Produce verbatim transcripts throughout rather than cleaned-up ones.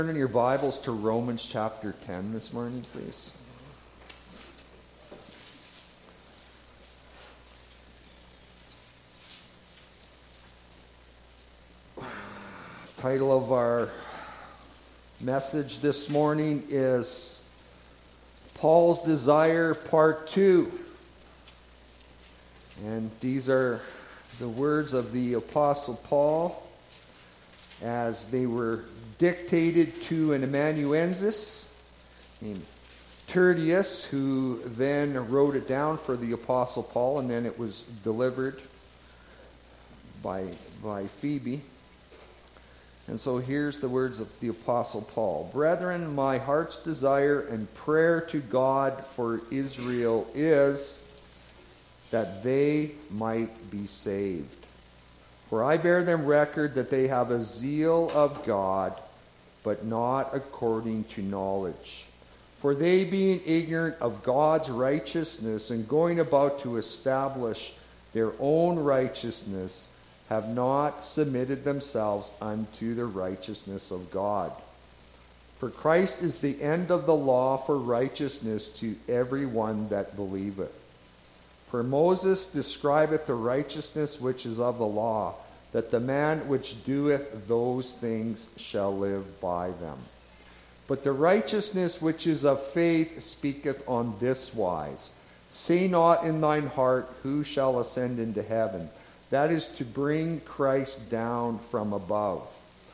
Turn in your Bibles to Romans chapter ten this morning, please. Title of our message this morning is Paul's Desire, Part two. And these are the words of the Apostle Paul as they were dictated to an amanuensis named Tertius, who then wrote it down for the Apostle Paul, and then it was delivered by, by Phoebe. And so here's the words of the Apostle Paul. Brethren, my heart's desire and prayer to God for Israel is that they might be saved. For I bear them record that they have a zeal of God, but not according to knowledge. For they, being ignorant of God's righteousness and going about to establish their own righteousness, have not submitted themselves unto the righteousness of God. For Christ is the end of the law for righteousness to every one that believeth. For Moses describeth the righteousness which is of the law, that the man which doeth those things shall live by them. But the righteousness which is of faith speaketh on this wise, say not in thine heart, who shall ascend into heaven? That is to bring Christ down from above.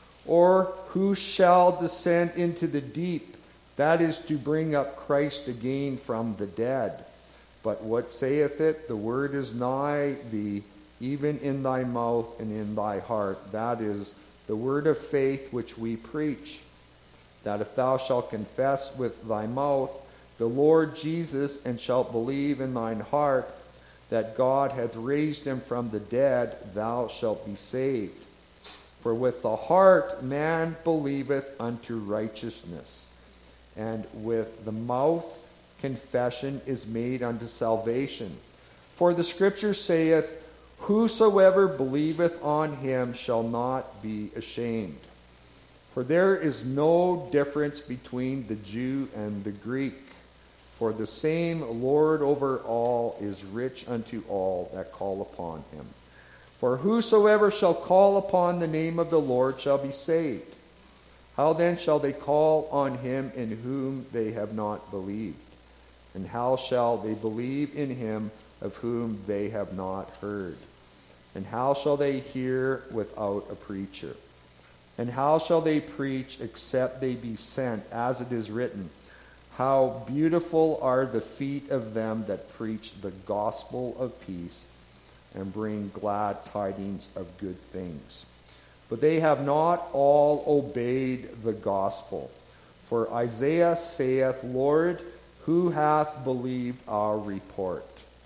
Or who shall descend into the deep? That is to bring up Christ again from the dead. But what saith it? The word is nigh thee, even in thy mouth and in thy heart. That is the word of faith which we preach. That if thou shalt confess with thy mouth the Lord Jesus, and shalt believe in thine heart that God hath raised him from the dead, thou shalt be saved. For with the heart man believeth unto righteousness, and with the mouth confession is made unto salvation. For the Scripture saith, whosoever believeth on him shall not be ashamed. For there is no difference between the Jew and the Greek. For the same Lord over all is rich unto all that call upon him. For whosoever shall call upon the name of the Lord shall be saved. How then shall they call on him in whom they have not believed? And how shall they believe in him of whom they have not heard? And how shall they hear without a preacher? And how shall they preach except they be sent? As it is written, how beautiful are the feet of them that preach the gospel of peace and bring glad tidings of good things. But they have not all obeyed the gospel. For Isaiah saith, Lord, who hath believed our report?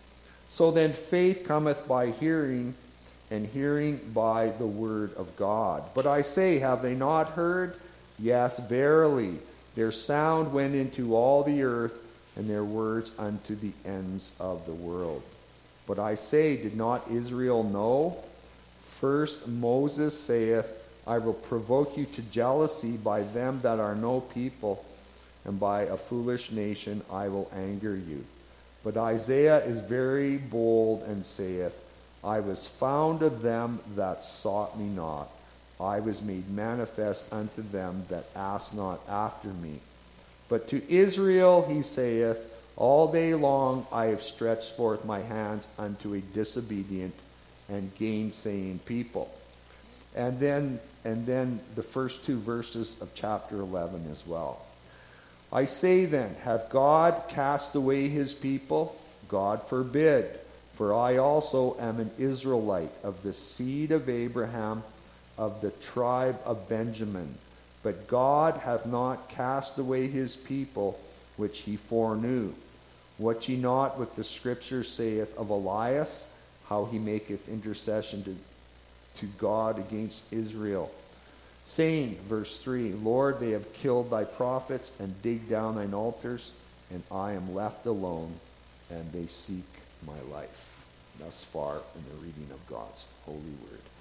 So then faith cometh by hearing, and hearing by the word of God. But I say, have they not heard? Yes, verily. Their sound went into all the earth, and their words unto the ends of the world. But I say, did not Israel know? First Moses saith, I will provoke you to jealousy by them that are no people, and by a foolish nation I will anger you. But Isaiah is very bold and saith, I was found of them that sought me not. I was made manifest unto them that asked not after me. But to Israel he saith, all day long I have stretched forth my hands unto a disobedient and gainsaying people. And then, and then the first two verses of chapter eleven as well. I say then, hath God cast away his people? God forbid. For I also am an Israelite of the seed of Abraham, of the tribe of Benjamin. But God hath not cast away his people, which he foreknew. Wot ye not what the Scripture saith of Elias, how he maketh intercession to, to God against Israel? Saying, verse three, Lord, they have killed thy prophets and digged down thine altars, and I am left alone, and they seek my life. Thus far in the reading of God's holy word.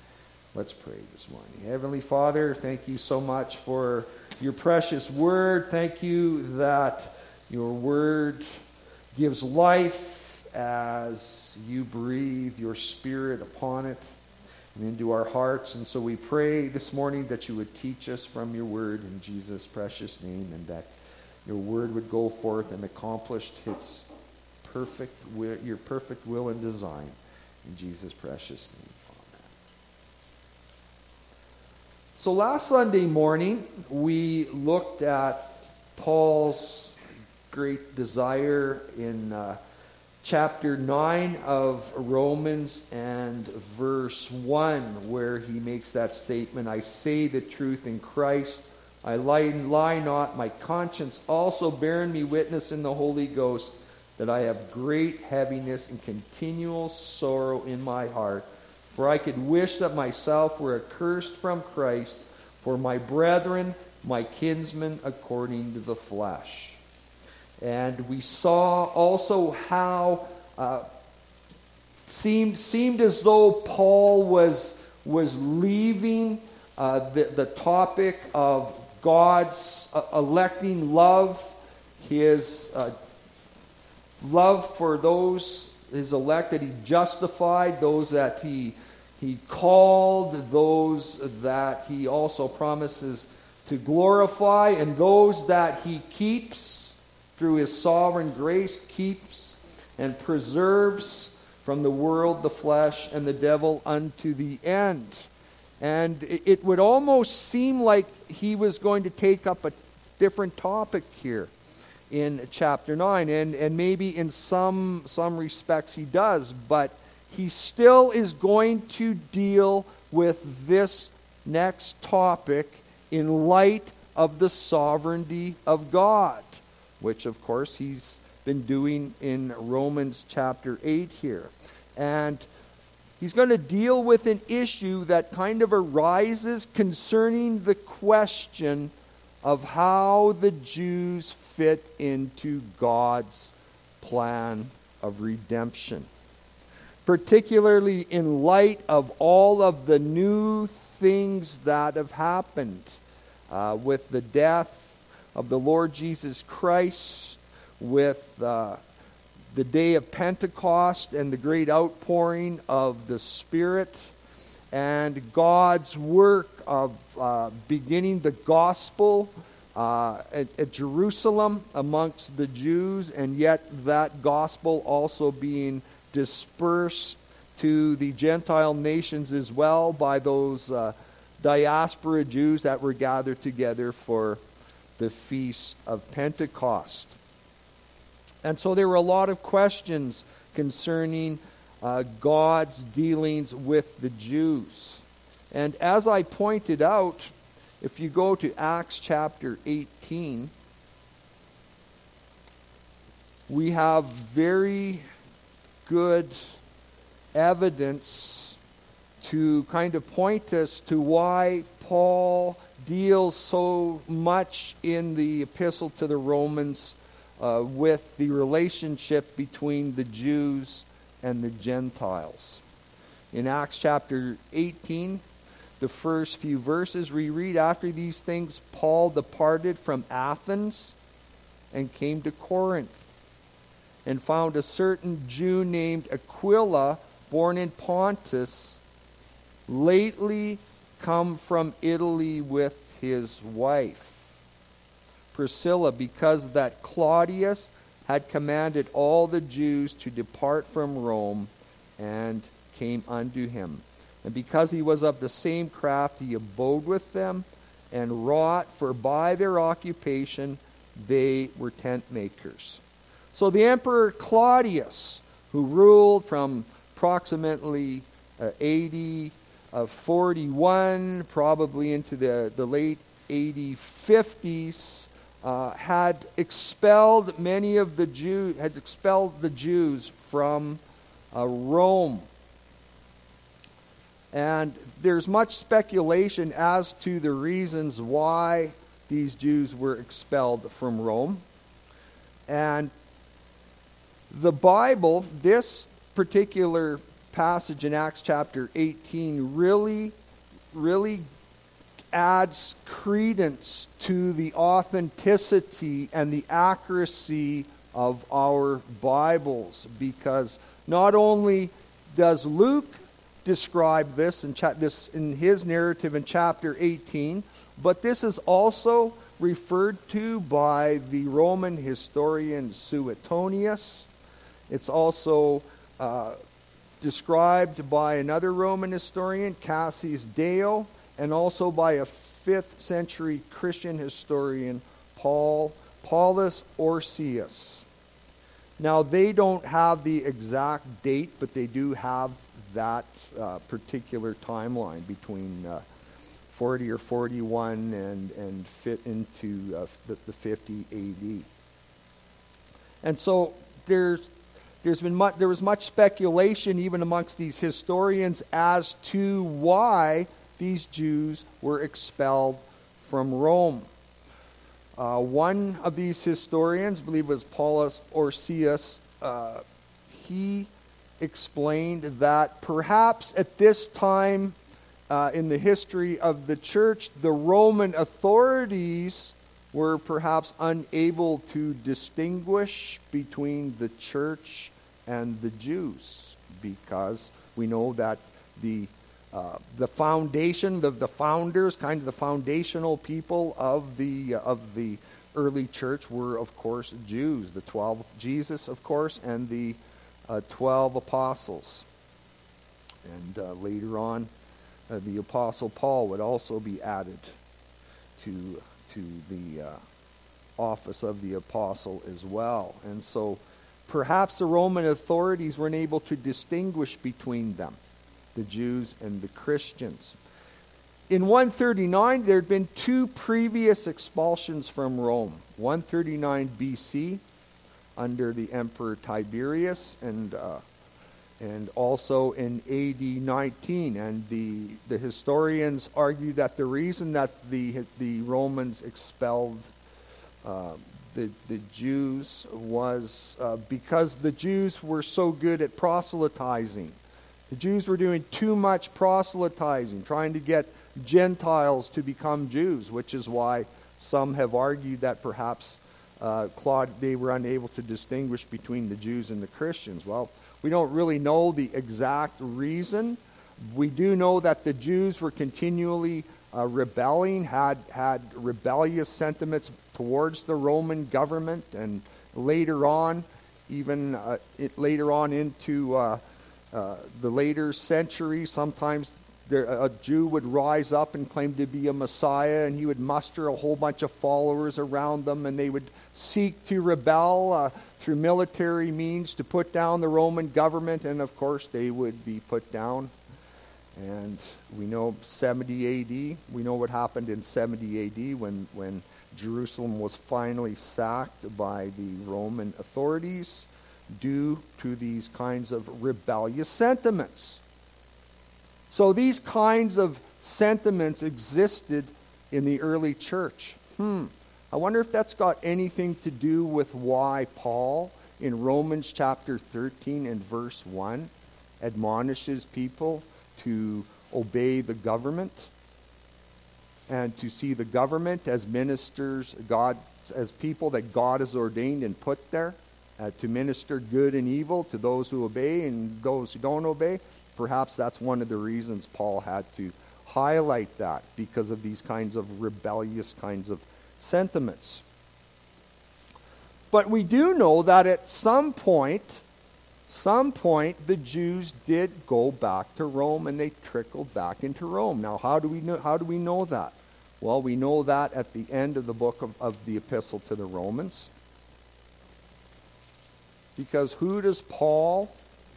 Let's pray this morning. Heavenly Father, thank you so much for your precious word. Thank you that your word gives life as you breathe your Spirit upon it and into our hearts. And so we pray this morning that you would teach us from your word in Jesus' precious name, and that your word would go forth and accomplish its perfect will, your perfect will and design in Jesus' precious name. So last Sunday morning, we looked at Paul's great desire in uh, chapter nine of Romans and verse one, where he makes that statement, I say the truth in Christ, I lie, lie not, my conscience also bearing me witness in the Holy Ghost, that I have great heaviness and continual sorrow in my heart. For I could wish that myself were accursed from Christ for my brethren, my kinsmen, according to the flesh. And we saw also how uh, seemed seemed as though Paul was was leaving uh, the the topic of God's uh, electing love, His uh, love for those His elect that He justified, those that He He called, those that He also promises to glorify, and those that He keeps through His sovereign grace, keeps and preserves from the world, the flesh, and the devil unto the end. And it would almost seem like he was going to take up a different topic here in chapter nine, and, and maybe in some some respects he does, but he still is going to deal with this next topic in light of the sovereignty of God, which of course he's been doing in Romans chapter eight here. And he's going to deal with an issue that kind of arises concerning the question of how the Jews fit into God's plan of redemption, particularly in light of all of the new things that have happened uh, with the death of the Lord Jesus Christ, with uh, the day of Pentecost and the great outpouring of the Spirit, and God's work of uh, beginning the gospel uh, at, at Jerusalem amongst the Jews, and yet that gospel also being dispersed to the Gentile nations as well by those uh, diaspora Jews that were gathered together for the Feast of Pentecost. And so there were a lot of questions concerning uh, God's dealings with the Jews. And as I pointed out, if you go to Acts chapter eighteen, we have very good evidence to kind of point us to why Paul deals so much in the epistle to the Romans uh, with the relationship between the Jews and the Gentiles. In Acts chapter eighteen, the first few verses, we read, after these things, Paul departed from Athens and came to Corinth, and found a certain Jew named Aquila, born in Pontus, lately come from Italy with his wife Priscilla, because that Claudius had commanded all the Jews to depart from Rome, and came unto him. And because he was of the same craft, he abode with them, and wrought, for by their occupation they were tent makers. So the Emperor Claudius, who ruled from approximately uh, A D uh, forty-one, probably into the, the late A D fifties, uh, had expelled many of the Jews, had expelled the Jews from uh, Rome. And there's much speculation as to the reasons why these Jews were expelled from Rome. And the Bible, this particular passage in Acts chapter eighteen, really really adds credence to the authenticity and the accuracy of our Bibles, because not only does Luke describe this in, cha- this in his narrative in chapter eighteen, but this is also referred to by the Roman historian Suetonius. It's also uh, described by another Roman historian, Cassius Dio, and also by a fifth century Christian historian, Paul Paulus Orsius. Now, they don't have the exact date, but they do have that uh, particular timeline between uh, forty or forty-one and, and fit into uh, the, the fifty A D. And so there's there's been much, there was much speculation even amongst these historians as to why these Jews were expelled from Rome. Uh, one of these historians, I believe it was Paulus Orsius, uh, he explained that perhaps at this time uh, in the history of the church, the Roman authorities were perhaps unable to distinguish between the church and the Jews, because we know that the uh, the foundation, the, the founders, kind of the foundational people of the uh, of the early church were, of course, Jews. The twelve, Jesus, of course, and the uh, twelve apostles. And uh, later on, uh, the apostle Paul would also be added to to the uh, office of the apostle as well. And so perhaps the Roman authorities weren't able to distinguish between them, the Jews and the Christians. In one thirty-nine, there had been two previous expulsions from Rome. one thirty-nine B C under the Emperor Tiberius, and uh, and also in A D nineteen. And the the historians argue that the reason that the the Romans expelled uh, the the Jews was uh, because the Jews were so good at proselytizing. The Jews were doing too much proselytizing, trying to get Gentiles to become Jews, which is why some have argued that perhaps uh, Claude, they were unable to distinguish between the Jews and the Christians. Well, we don't really know the exact reason. We do know that the Jews were continually uh, rebelling, had had rebellious sentiments towards the Roman government, and later on, even uh, it, later on into uh, uh, the later centuries, sometimes there, a Jew would rise up and claim to be a Messiah, and he would muster a whole bunch of followers around them, and they would seek to rebel uh, through military means to put down the Roman government, and of course they would be put down. And we know seventy A D, we know what happened in seventy A D when, when Jerusalem was finally sacked by the Roman authorities due to these kinds of rebellious sentiments. So these kinds of sentiments existed in the early church. Hmm. I wonder if that's got anything to do with why Paul in Romans chapter thirteen and verse one admonishes people to obey the government and to see the government as ministers, God, as people that God has ordained and put there uh, to minister good and evil to those who obey and those who don't obey. Perhaps that's one of the reasons Paul had to highlight that, because of these kinds of rebellious kinds of sentiments. But we do know that at some point, some point, the Jews did go back to Rome, and they trickled back into Rome. Now, how do we know, how do we know that? Well, we know that at the end of the book of, of the Epistle to the Romans. Because who does Paul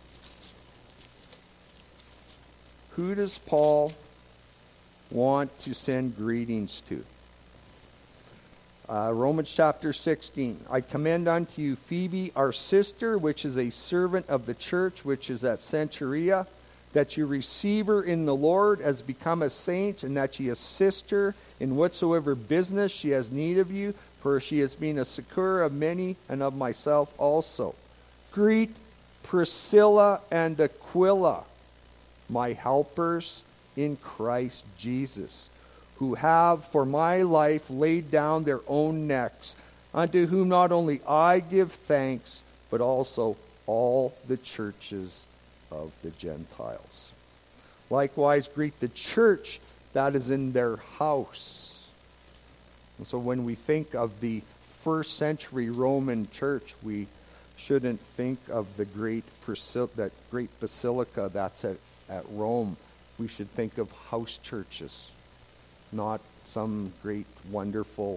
Who does Paul want to send greetings to? Uh, Romans chapter sixteen. I commend unto you Phoebe, our sister, which is a servant of the church, which is at Cenchrea, that you receive her in the Lord as become a saint, and that ye assist her in whatsoever business she has need of you, for she has been a succor of many, and of myself also. Greet Priscilla and Aquila, my helpers in Christ Jesus, who have for my life laid down their own necks, unto whom not only I give thanks, but also all the churches of the Gentiles. Likewise, greet the church that is in their house. And so when we think of the first century Roman church, we shouldn't think of the great that great basilica that's at, at Rome. We should think of house churches, not some great, wonderful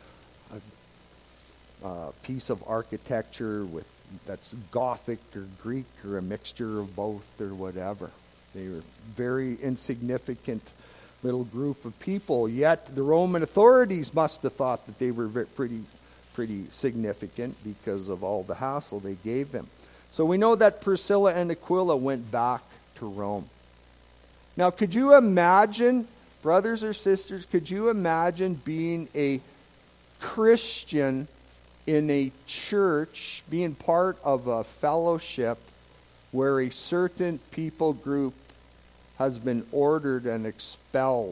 uh, uh, piece of architecture with that's Gothic or Greek or a mixture of both or whatever. They were very insignificant little group of people, yet the Roman authorities must have thought that they were very, pretty, pretty significant because of all the hassle they gave them. So we know that Priscilla and Aquila went back to Rome. Now, could you imagine, brothers or sisters, could you imagine being a Christian in a church, being part of a fellowship where a certain people group has been ordered and expelled?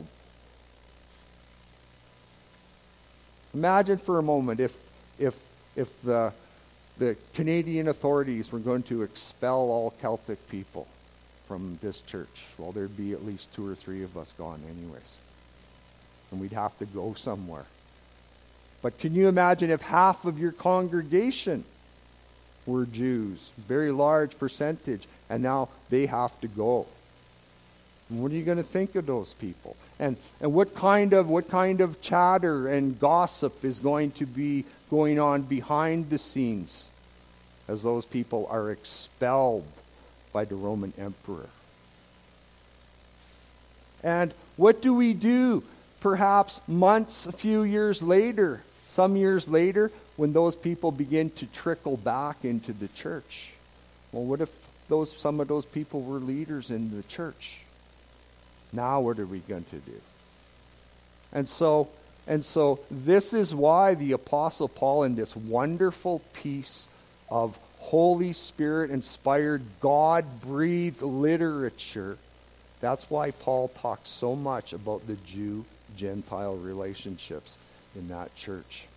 Imagine for a moment if if if the the Canadian authorities were going to expel all Celtic people from this church. Well, there'd be at least two or three of us gone anyways. And we'd have to go somewhere. But can you imagine if half of your congregation were Jews? Very large percentage. And now they have to go. And what are you going to think of those people? And and what kind of what kind of chatter and gossip is going to be going on behind the scenes as those people are expelled by the Roman emperor? And what do we do perhaps months, a few years later, some years later, when those people begin to trickle back into the church? Well, what if those some of those people were leaders in the church? Now what are we going to do? And so, and so this is why the Apostle Paul, in this wonderful piece of Holy Spirit-inspired, God-breathed literature, that's why Paul talks so much about the Jew-Gentile relationships in that church.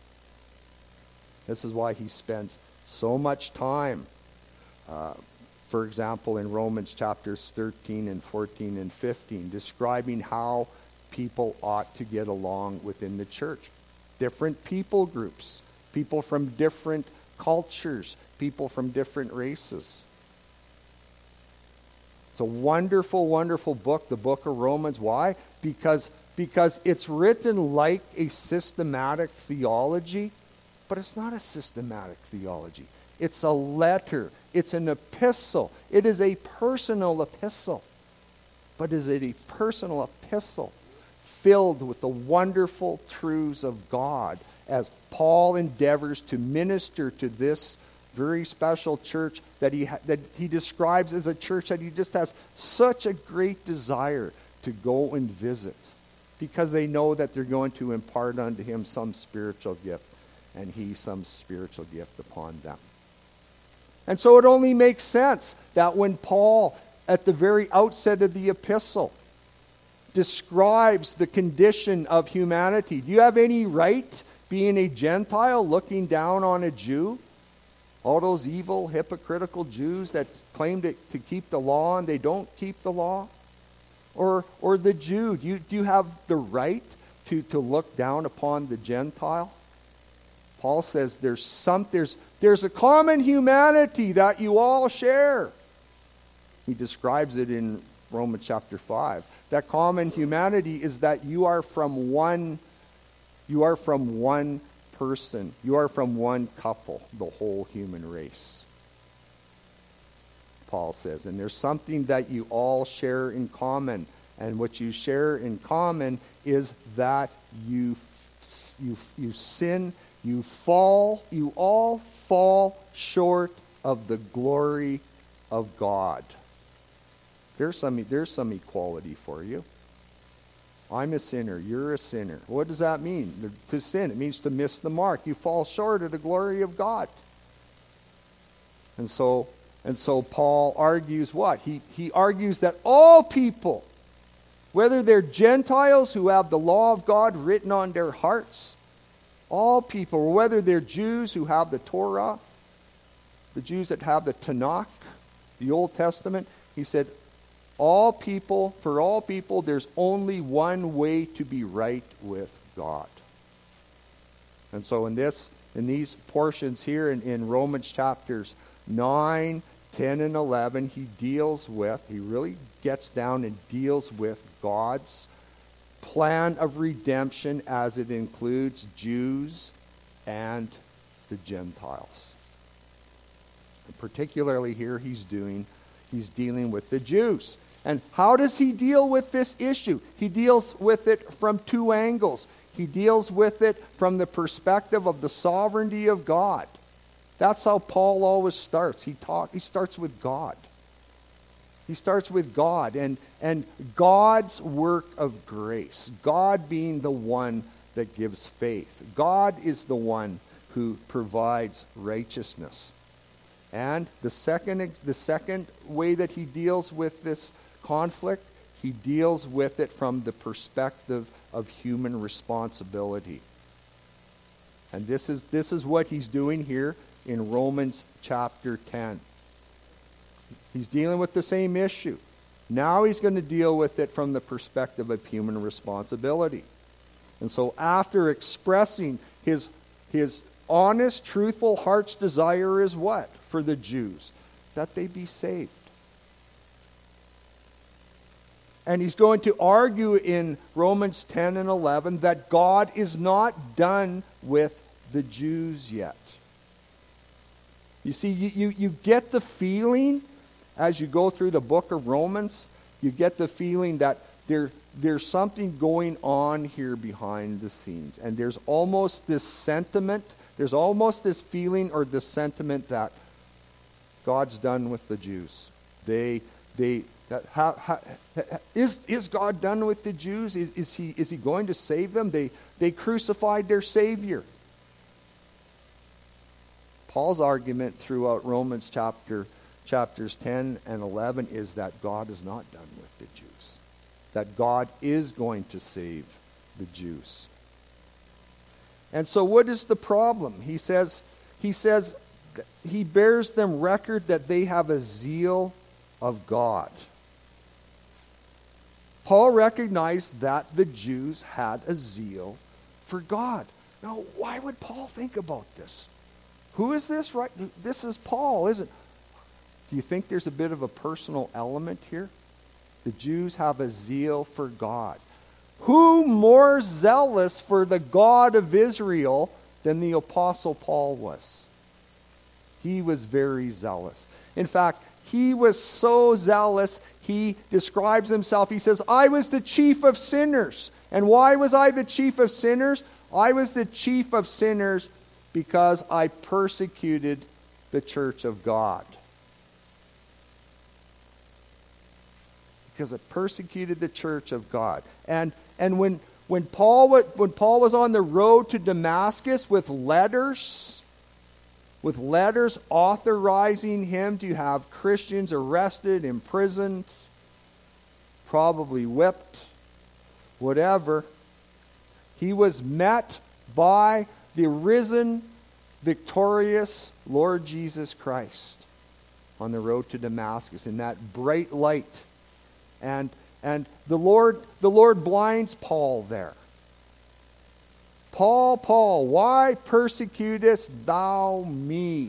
This is why he spends so much time, uh, for example, in Romans chapters thirteen and fourteen and fifteen, describing how people ought to get along within the church. Different people groups, people from different cultures, people from different races. It's a wonderful, wonderful book, the book of Romans. Why? Because, because it's written like a systematic theology, but it's not a systematic theology. It's a letter. It's an epistle. It is a personal epistle. But is it a personal epistle filled with the wonderful truths of God as Paul endeavors to minister to this very special church that he ha- that he describes as a church that he just has such a great desire to go and visit, because they know that they're going to impart unto him some spiritual gift, and he some spiritual gift upon them. And so it only makes sense that when Paul, at the very outset of the epistle, describes the condition of humanity, do you have any right, being a Gentile, looking down on a Jew? All those evil, hypocritical Jews that claim to, to keep the law and they don't keep the law? Or or the Jew, do you, do you have the right to, to look down upon the Gentile? Paul says there's some there's there's a common humanity that you all share. He describes it in Romans chapter five. That common humanity is that you are from one you are from one person. You are from one couple, the whole human race. Paul says, and there's something that you all share in common. And what you share in common is that you you you sin, you fall, you all fall short of the glory of God. There's some there's some equality for you. I'm a sinner, you're a sinner. What does that mean? To sin, it means to miss the mark. You fall short of the glory of God. And so and so Paul argues what? He he argues that all people whether they're Gentiles who have the law of God written on their hearts, all people, or whether they're Jews who have the Torah, the Jews that have the Tanakh, the Old Testament, he said, all people, for all people, there's only one way to be right with God. And so in this, in these portions here in, in Romans chapters nine, ten, and eleven, he deals with, he really gets down and deals with God's plan of redemption as it includes Jews and the Gentiles. And particularly here he's doing, he's dealing with the Jews. And how does he deal with this issue? He deals with it from two angles. He deals with it from the perspective of the sovereignty of God. That's how Paul always starts. He talk, he starts with God. He starts with God and, and God's work of grace. God being the one that gives faith. God is the one who provides righteousness. And the second, the second way that he deals with this conflict, he deals with it from the perspective of human responsibility. And this is, this is what he's doing here in Romans chapter ten. He's dealing with the same issue. Now he's going to deal with it from the perspective of human responsibility. And so after expressing his, his honest, truthful heart's desire is what? For the Jews, that they be saved. And he's going to argue in Romans ten and eleven that God is not done with the Jews yet. You see, you, you, you get the feeling as you go through the book of Romans, you get the feeling that there, there's something going on here behind the scenes. And there's almost this sentiment, there's almost this feeling or this sentiment that God's done with the Jews. They, they, that how, how, is, is God done with the Jews? Is, is, he, is he going to save them? They, they crucified their Savior. Paul's argument throughout Romans chapter, chapters ten and eleven is that God is not done with the Jews. That God is going to save the Jews. And so what is the problem? He says, he says, he bears them record that they have a zeal of God. Paul recognized that the Jews had a zeal for God. Now, why would Paul think about this? Who is this? Right? This is Paul, isn't it? Do you think there's a bit of a personal element here? The Jews have a zeal for God. Who more zealous for the God of Israel than the Apostle Paul was? He was very zealous. In fact, he was so zealous, he describes himself, he says, I was the chief of sinners. And why was I the chief of sinners? I was the chief of sinners because I persecuted the church of God. Because it persecuted the church of God. And and when when Paul when Paul was on the road to Damascus with letters, with letters authorizing him to have Christians arrested, imprisoned, probably whipped, whatever, he was met by the risen, victorious Lord Jesus Christ on the road to Damascus in that bright light. And and the Lord the Lord blinds Paul there. Paul, Paul, why persecutest thou me?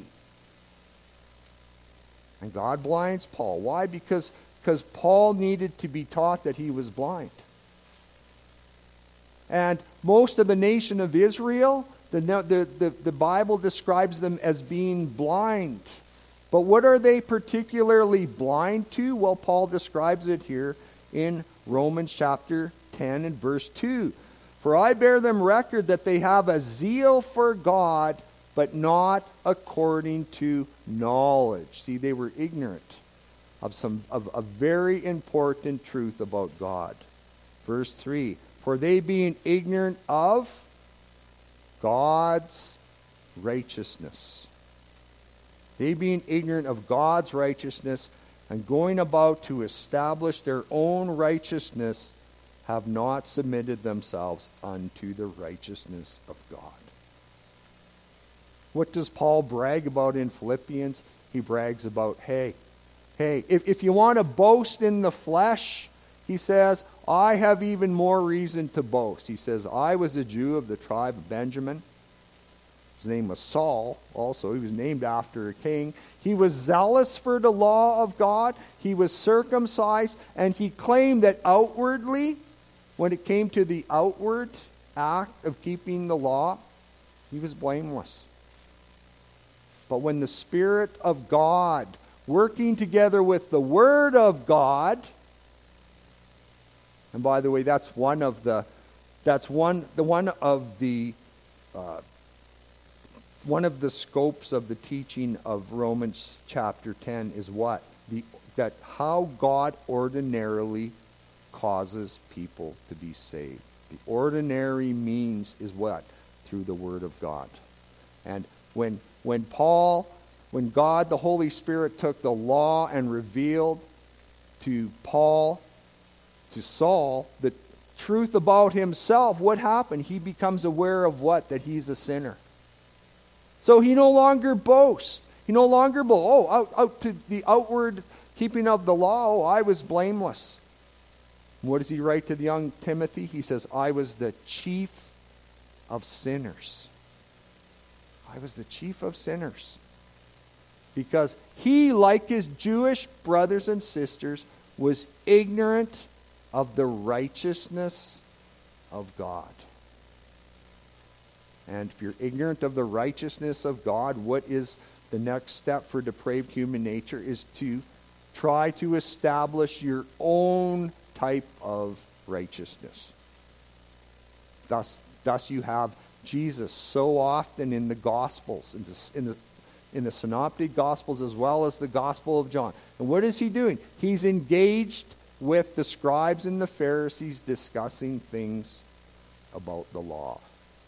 And God blinds Paul. Why? Because, because Paul needed to be taught that he was blind. And most of the nation of Israel, the, the, the, the Bible describes them as being blind. But what are they particularly blind to? Well, Paul describes it here in Romans chapter ten and verse two. For I bear them record that they have a zeal for God, but not according to knowledge. See, they were ignorant of some of a very important truth about God. Verse three. For they being ignorant of God's righteousness. They being ignorant of God's righteousness and going about to establish their own righteousness, have not submitted themselves unto the righteousness of God. What does Paul brag about in Philippians? He brags about, hey, hey, if, if you want to boast in the flesh, he says, I have even more reason to boast. He says, I was a Jew of the tribe of Benjamin. His name was Saul also. He was named after a king. He was zealous for the law of God. He was circumcised, and he claimed that outwardly, when it came to the outward act of keeping the law, he was blameless. But when the Spirit of God, working together with the Word of God, and by the way, that's one of the, that's one the one of the, uh, one of the scopes of the teaching of Romans chapter ten is what? The that how God ordinarily causes people to be saved. The ordinary means is what? Through the Word of God. And when when Paul, when God the Holy Spirit took the law and revealed to Paul, to Saul, the truth about himself, what happened? He becomes aware of what? That he's a sinner. So he no longer boasts. He no longer boasts. Oh, out, out to the outward keeping of the law, oh, I was blameless. What does he write to the young Timothy? He says, I was the chief of sinners. I was the chief of sinners. Because he, like his Jewish brothers and sisters, was ignorant of the righteousness of God. And if you're ignorant of the righteousness of God, what is the next step for depraved human nature is to try to establish your own type of righteousness. Thus, thus you have Jesus so often in the Gospels, in the, in the in the Synoptic Gospels as well as the Gospel of John. And what is he doing? He's engaged with the scribes and the Pharisees discussing things about the law.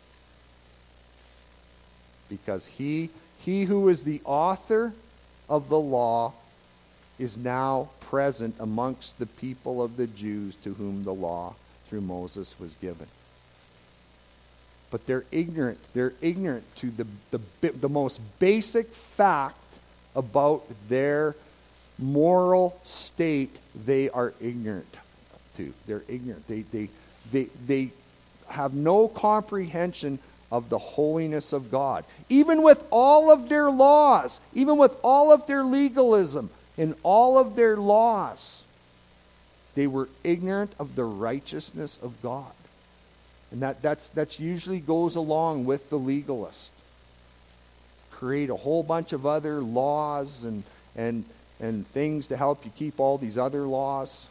Because he, he who is the author of the law is now present amongst the people of the Jews to whom the law through Moses was given. But they're ignorant. They're ignorant to the, the, the most basic fact about their moral state. They are ignorant to. They're ignorant. They, they, they, they have no comprehension of the holiness of God. Even with all of their laws, even with all of their legalism, in all of their laws, they were ignorant of the righteousness of God. And that that's that's usually goes along with the legalist. Create a whole bunch of other laws and and and things to help you keep all these other laws.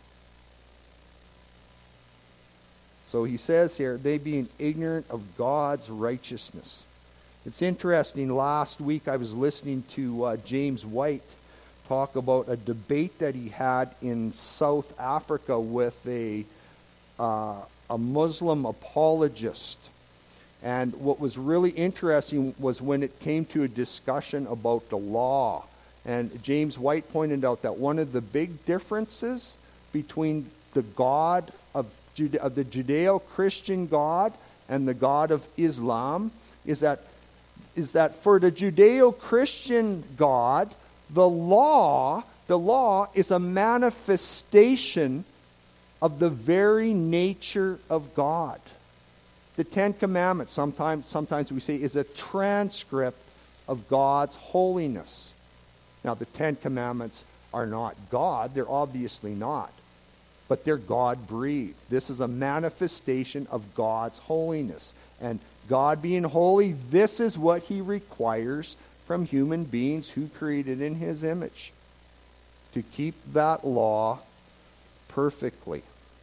So he says here, they being ignorant of God's righteousness. It's interesting, last week I was listening to uh, James White talk about a debate that he had in South Africa with a uh, a Muslim apologist. And what was really interesting was when it came to a discussion about the law. And James White pointed out that one of the big differences between the God of, Jude- of the Judeo-Christian God and the God of Islam is that is that for the Judeo-Christian God, the law, the law is a manifestation of the very nature of God. The Ten Commandments, sometimes, sometimes we say, is a transcript of God's holiness. Now, the Ten Commandments are not God. They're obviously not. But they're God-breathed. This is a manifestation of God's holiness. And God being holy, this is what he requires from human beings who created in his image. To keep that law perfectly.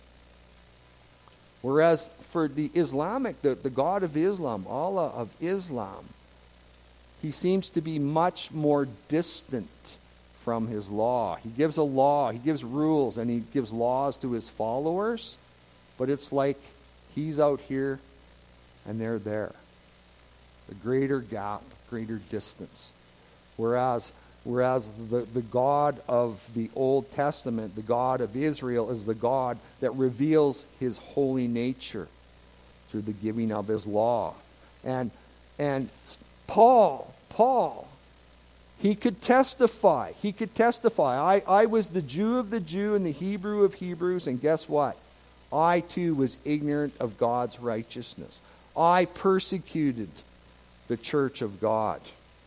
Whereas for the Islamic, the, the God of Islam, Allah of Islam, he seems to be much more distant from his law. He gives a law, he gives rules, and he gives laws to his followers, but it's like he's out here and they're there. The greater gap, greater distance. Whereas Whereas the, the God of the Old Testament, the God of Israel, is the God that reveals his holy nature through the giving of his law. And, and Paul, Paul, he could testify. He could testify. I, I was the Jew of the Jew and the Hebrew of Hebrews, and guess what? I too was ignorant of God's righteousness. I persecuted the church of God.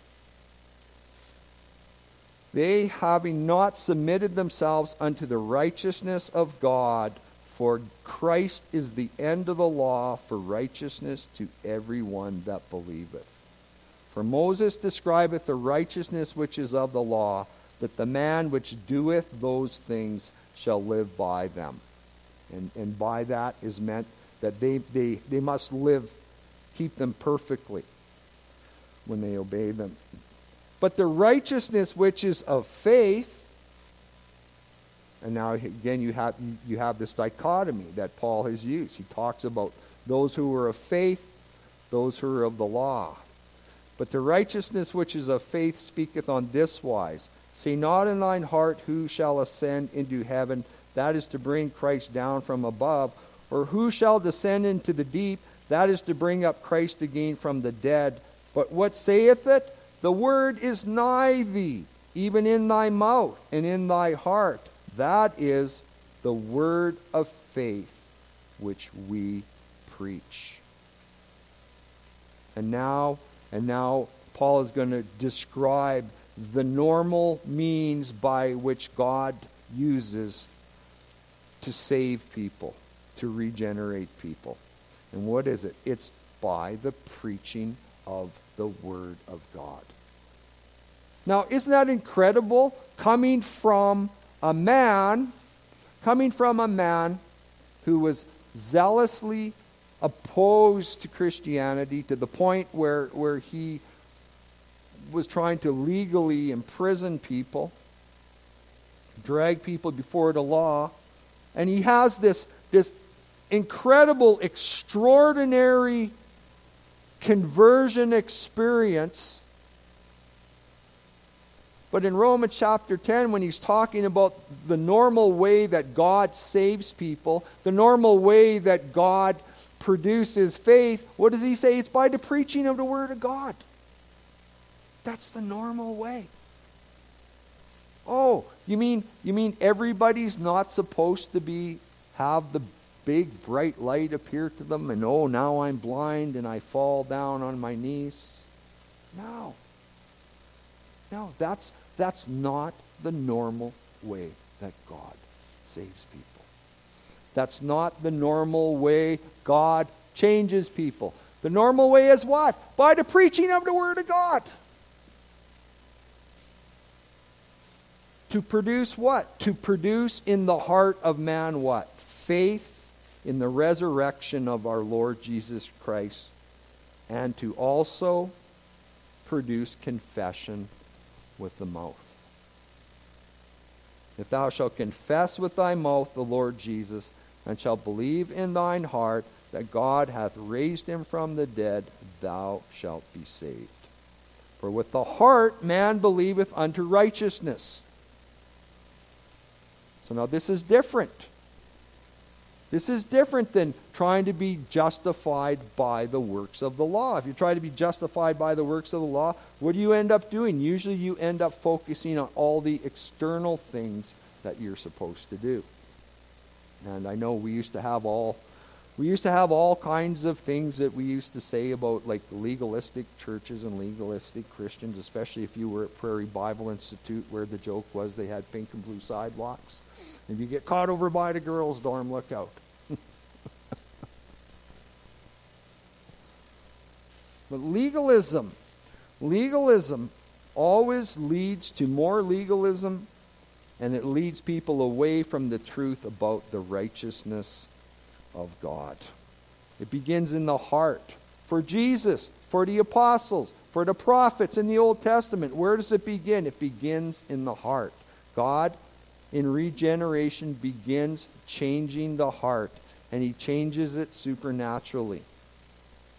They, having not submitted themselves unto the righteousness of God, for Christ is the end of the law for righteousness to every one that believeth. For Moses describeth the righteousness which is of the law, that the man which doeth those things shall live by them. And, and by that is meant that they, they, they must live, keep them perfectly when they obey them. But the righteousness which is of faith, and now again you have you have this dichotomy that Paul has used. He talks about those who are of faith, those who are of the law. But the righteousness which is of faith speaketh on this wise: say not in thine heart, who shall ascend into heaven, that is to bring Christ down from above, or who shall descend into the deep, that is to bring up Christ again from the dead. But what saith it? The word is nigh thee, even in thy mouth and in thy heart. That is the word of faith which we preach. And now, and now Paul is going to describe the normal means by which God uses to save people, to regenerate people. And what is it? It's by the preaching of the Word of God. Now, isn't that incredible? Coming from a man, coming from a man who was zealously opposed to Christianity to the point where, where he was trying to legally imprison people, drag people before the law, and he has this, this incredible, extraordinary conversion experience. But in Romans chapter ten, when he's talking about the normal way that God saves people, the normal way that God produces faith, what does he say? It's by the preaching of the Word of God. That's the normal way. Oh, you mean you mean everybody's not supposed to be have the big bright light appear to them and oh, now I'm blind and I fall down on my knees? No. No, that's that's not the normal way that God saves people. That's not the normal way God changes people. The normal way is what? By the preaching of the Word of God. To produce what? To produce in the heart of man what? Faith in the resurrection of our Lord Jesus Christ, and to also produce confession with the mouth. If thou shalt confess with thy mouth the Lord Jesus, and shalt believe in thine heart that God hath raised him from the dead, thou shalt be saved. For with the heart man believeth unto righteousness. So now this is different. This is different than trying to be justified by the works of the law. If you try to be justified by the works of the law, what do you end up doing? Usually you end up focusing on all the external things that you're supposed to do. And I know we used to have all we used to have all kinds of things that we used to say about like legalistic churches and legalistic Christians, especially if you were at Prairie Bible Institute, where the joke was they had pink and blue sidewalks. If you get caught over by the girls' dorm, look out. But legalism, legalism always leads to more legalism, and it leads people away from the truth about the righteousness of God. It begins in the heart. For Jesus, for the apostles, for the prophets in the Old Testament, where does it begin? It begins in the heart. God, in regeneration, begins changing the heart, and he changes it supernaturally.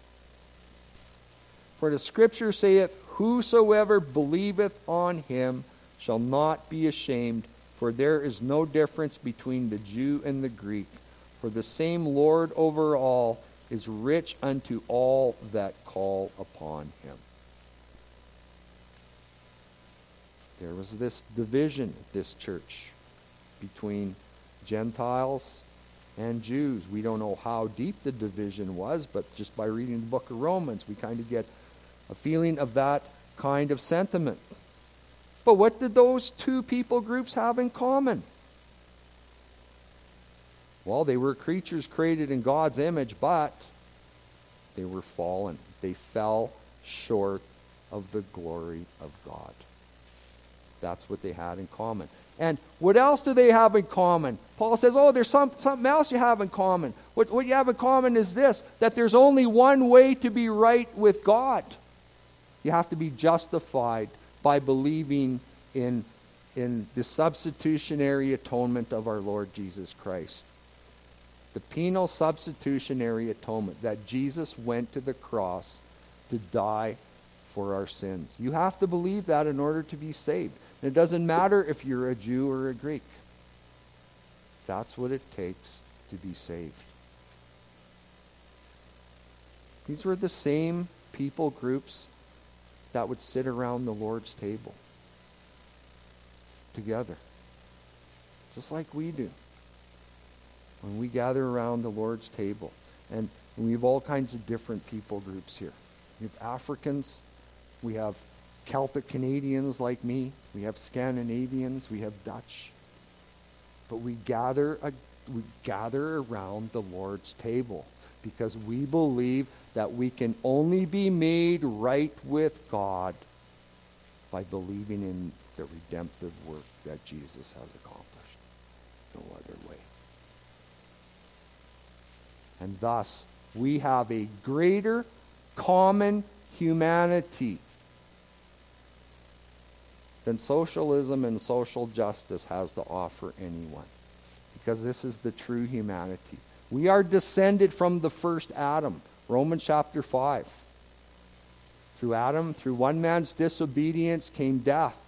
For the Scripture saith, whosoever believeth on him shall not be ashamed, for there is no difference between the Jew and the Greek. For the same Lord over all is rich unto all that call upon him. There was this division at this church between Gentiles and Jews. We don't know how deep the division was, but just by reading the book of Romans, we kind of get a feeling of that kind of sentiment. But what did those two people groups have in common? Well, they were creatures created in God's image, but they were fallen. They fell short of the glory of God. That's what they had in common. And what else do they have in common? Paul says, oh, there's some, something else you have in common. What, what you have in common is this, that there's only one way to be right with God. You have to be justified by believing in, in the substitutionary atonement of our Lord Jesus Christ. The penal substitutionary atonement, that Jesus went to the cross to die for our sins. You have to believe that in order to be saved. And it doesn't matter if you're a Jew or a Greek. That's what it takes to be saved. These were the same people groups that would sit around the Lord's table together, just like we do when we gather around the Lord's table. And we have all kinds of different people groups here. We have Africans, we have Celtic Canadians like me, we have Scandinavians, we have Dutch. But we gather a, we gather around the Lord's table because we believe that we can only be made right with God by believing in the redemptive work that Jesus has accomplished. No other way. And thus, we have a greater common humanity than socialism and social justice has to offer anyone. Because this is the true humanity. We are descended from the first Adam. Romans chapter five. Through Adam, through one man's disobedience came death.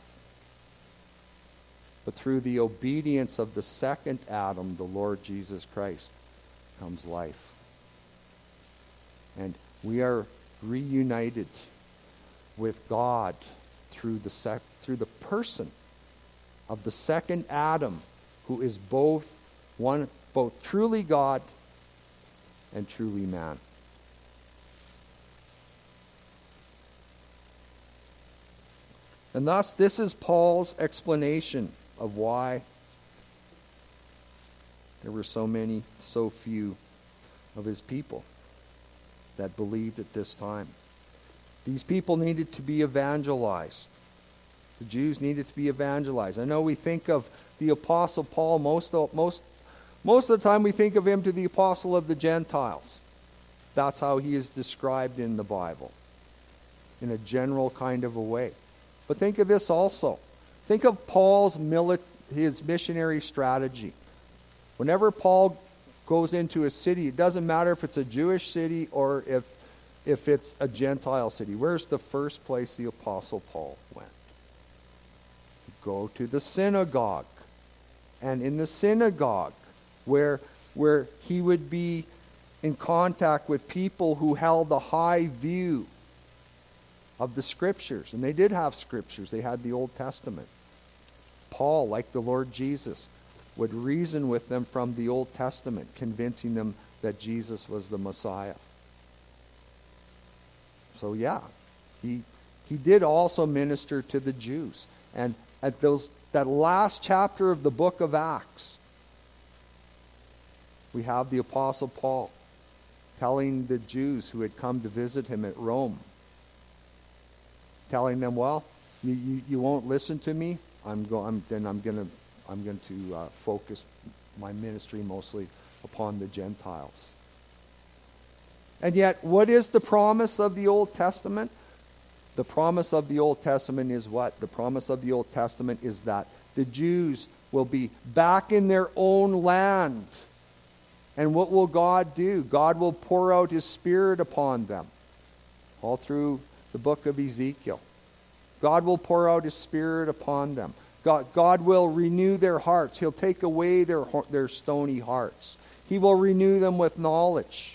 But through the obedience of the second Adam, the Lord Jesus Christ, comes life. And we are reunited with God through the sec- through the person of the second Adam, who is both one both truly God and truly man. And thus, this is Paul's explanation of why there were so many, so few of his people that believed at this time. These people needed to be evangelized. The Jews needed to be evangelized. I know we think of the Apostle Paul, most of, most, most of the time we think of him to the Apostle of the Gentiles. That's how he is described in the Bible, in a general kind of a way. But think of this also. Think of Paul's mili- his missionary strategy. Whenever Paul goes into a city, it doesn't matter if it's a Jewish city or if, if it's a Gentile city. Where's the first place the Apostle Paul went? Go to the synagogue. And in the synagogue, where, where he would be in contact with people who held a high view of the Scriptures. And they did have Scriptures. They had the Old Testament. Paul, like the Lord Jesus, would reason with them from the Old Testament, convincing them that Jesus was the Messiah. So yeah, he he did also minister to the Jews. And at those that last chapter of the book of Acts, we have the Apostle Paul telling the Jews who had come to visit him at Rome, telling them, well, you, you, you won't listen to me, I'm go, I'm, then I'm going to I'm going to uh, focus my ministry mostly upon the Gentiles. And yet, what is the promise of the Old Testament? The promise of the Old Testament is what? The promise of the Old Testament is that the Jews will be back in their own land. And what will God do? God will pour out His Spirit upon them. All through the book of Ezekiel. God will pour out his Spirit upon them. God, God will renew their hearts. He'll take away their, their stony hearts. He will renew them with knowledge.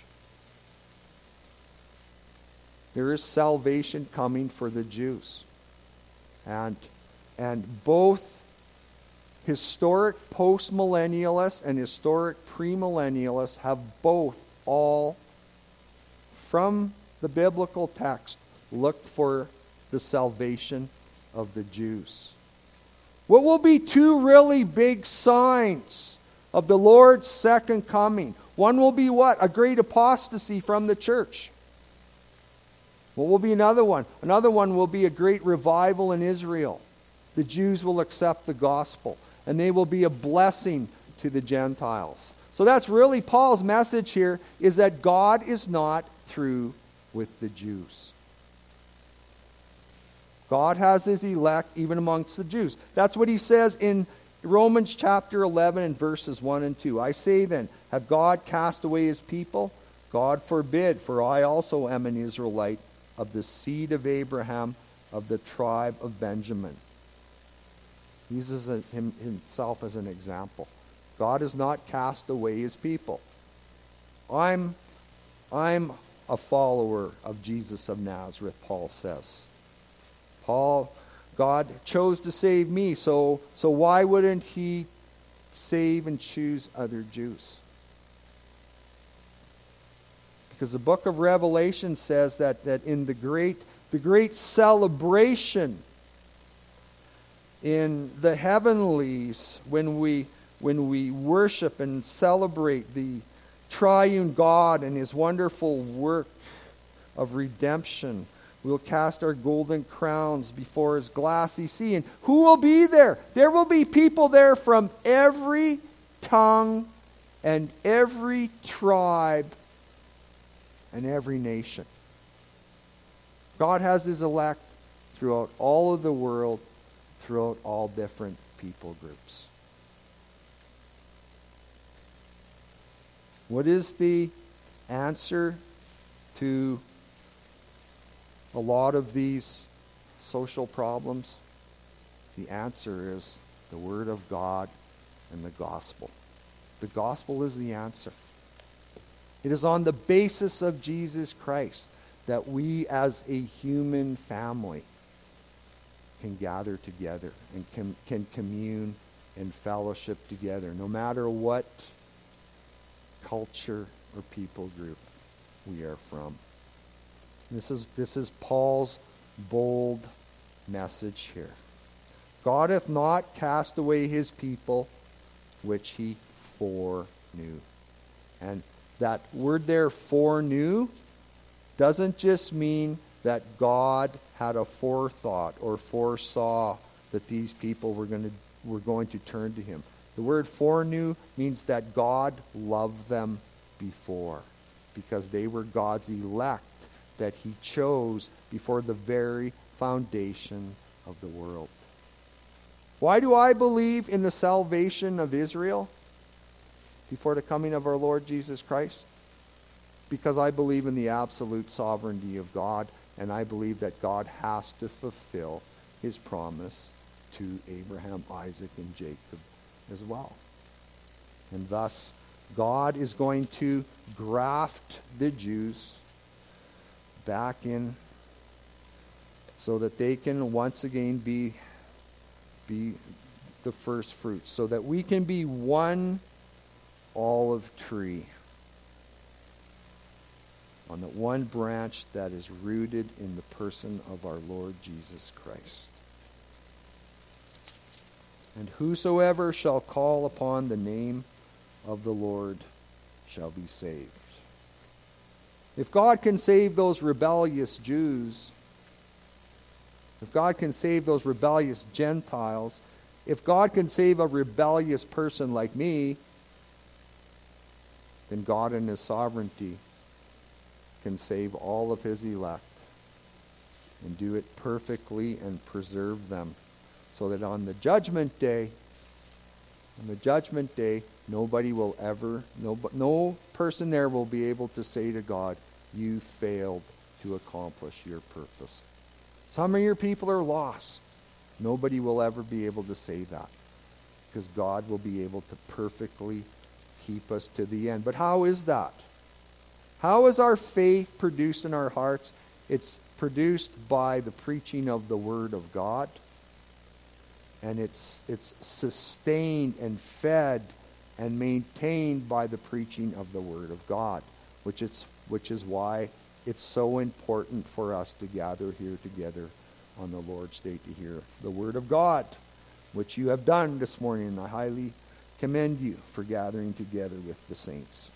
There is salvation coming for the Jews. And, and both historic postmillennialists and historic premillennialists have both all, from the biblical text, looked for the salvation of the Jews. What will be two really big signs of the Lord's second coming? One will be what? A great apostasy from the church. What will be another one? Another one will be a great revival in Israel. The Jews will accept the gospel, and they will be a blessing to the Gentiles. So that's really Paul's message here, is that God is not through with the Jews. God has his elect even amongst the Jews. That's what he says in Romans chapter eleven and verses one and two. I say then, have God cast away his people? God forbid, for I also am an Israelite, of the seed of Abraham, of the tribe of Benjamin. He uses him, himself as an example. God has not cast away his people. I'm, I'm a follower of Jesus of Nazareth, Paul says. Paul, God chose to save me, so, so why wouldn't he save and choose other Jews? Because the book of Revelation says that, that in the great, the great celebration in the heavenlies, when we, when we worship and celebrate the triune God and his wonderful work of redemption, we'll cast our golden crowns before his glassy sea. And who will be there? There will be people there from every tongue and every tribe and every nation. God has his elect throughout all of the world, throughout all different people groups. What is the answer to a lot of these social problems? The answer is the Word of God and the gospel. The gospel is the answer. It is on the basis of Jesus Christ that we as a human family can gather together and can, can commune and fellowship together, no matter what culture or people group we are from. This is, this is Paul's bold message here. God hath not cast away his people, which he foreknew. And that word there, foreknew, doesn't just mean that God had a forethought or foresaw that these people were going to were going to turn to him. The word foreknew means that God loved them before, because they were God's elect that he chose before the very foundation of the world. Why do I believe in the salvation of Israel before the coming of our Lord Jesus Christ? Because I believe in the absolute sovereignty of God, and I believe that God has to fulfill his promise to Abraham, Isaac, and Jacob as well. And thus, God is going to graft the Jews back in so that they can once again be, be the first fruits, so that we can be one olive tree on the one branch that is rooted in the person of our Lord Jesus Christ. And whosoever shall call upon the name of the Lord shall be saved. If God can save those rebellious Jews, if God can save those rebellious Gentiles, if God can save a rebellious person like me, then God in his sovereignty can save all of his elect and do it perfectly and preserve them, so that on the judgment day, on the judgment day, nobody will ever, no, no person there will be able to say to God, you failed to accomplish your purpose. Some of your people are lost. Nobody will ever be able to say that, because God will be able to perfectly keep us to the end. But how is that? How is our faith produced in our hearts? It's produced by the preaching of the Word of God. And it's it's sustained and fed and maintained by the preaching of the Word of God, which it's which is why it's so important for us to gather here together on the Lord's Day to hear the Word of God, which you have done this morning, and I highly commend you for gathering together with the saints.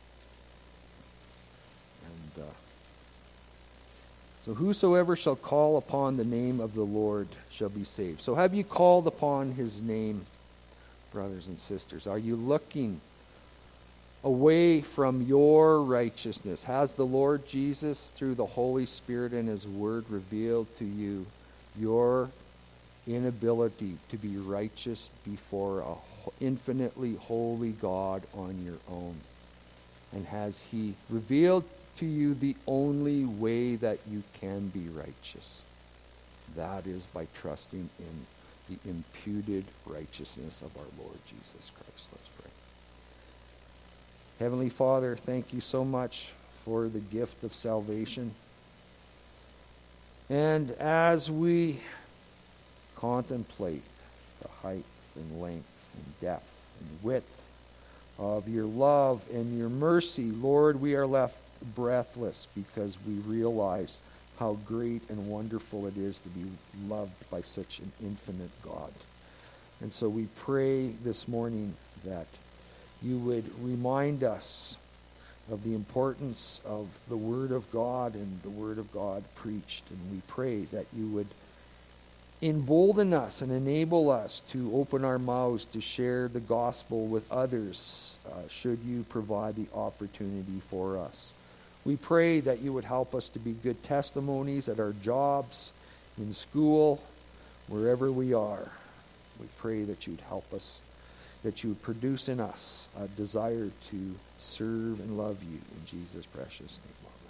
And uh, so whosoever shall call upon the name of the Lord shall be saved. So have you called upon his name, brothers and sisters? Are you looking away from your righteousness? Has the Lord Jesus, through the Holy Spirit and his Word, revealed to you your inability to be righteous before a infinitely holy God on your own? And has he revealed to you the only way that you can be righteous? That is by trusting in the imputed righteousness of our Lord Jesus Christ. Let's pray. Heavenly Father, thank you so much for the gift of salvation. And as we contemplate the height and length and depth and width of your love and your mercy, Lord, we are left breathless because we realize how great and wonderful it is to be loved by such an infinite God. And so we pray this morning that you would remind us of the importance of the Word of God and the Word of God preached. And we pray that you would embolden us and enable us to open our mouths to share the gospel with others, uh, should you provide the opportunity for us. We pray that you would help us to be good testimonies at our jobs, in school, wherever we are. We pray that you'd help us, that you would produce in us a desire to serve and love you. In Jesus' precious name.